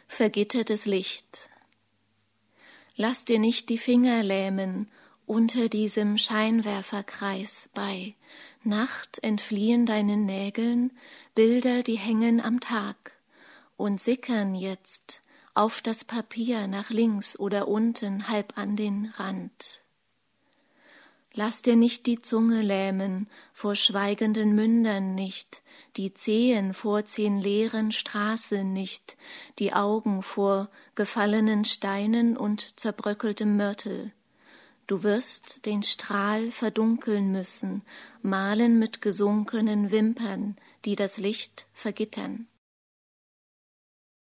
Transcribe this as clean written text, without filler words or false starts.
vergittertes Licht. Lass dir nicht die Finger lähmen unter diesem Scheinwerferkreis bei Nacht entfliehen deinen Nägeln Bilder, die hängen am Tag und sickern jetzt auf das Papier nach links oder unten halb an den Rand. Lass dir nicht die Zunge lähmen vor schweigenden Mündern nicht, die Zehen vor 10 leeren Straßen nicht, die Augen vor gefallenen Steinen und zerbröckeltem Mörtel. Du wirst den Strahl verdunkeln müssen, malen mit gesunkenen Wimpern, die das Licht vergittern.